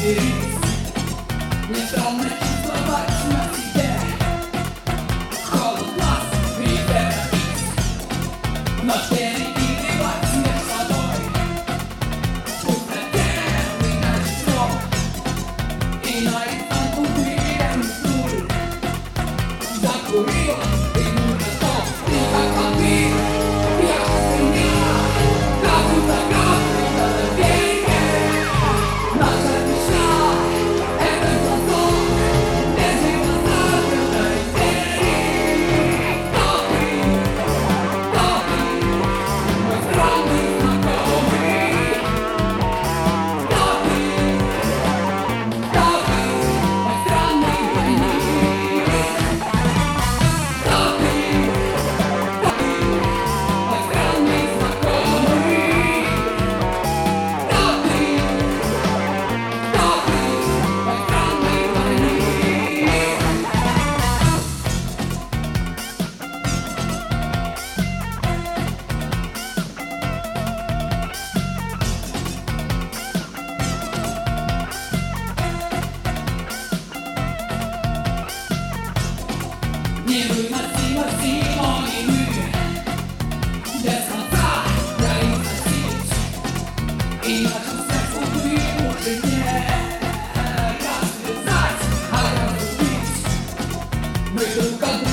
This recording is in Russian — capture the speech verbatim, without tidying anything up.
смирись. Не трудно чувствовать на себе холод глаз и вероятность. Но перекидывать снег с водой укрепленный наш срок. И на рифму уверен нуль закурил и ну готов. И как побил я меня, как будто капли на береге. Наша мечта — это глазок, без невозможной серии. Добрый, добрый, мой странный знакомый. Добрый, добрый, мой странный двойник. Добрый, добрый, мой странный знакомый. Добрый, добрый, мой странный двойник. Невыносимо зимой мы без конца происходить. И нашим сердцу ты уже не развязать, а разрубить. Мы друг от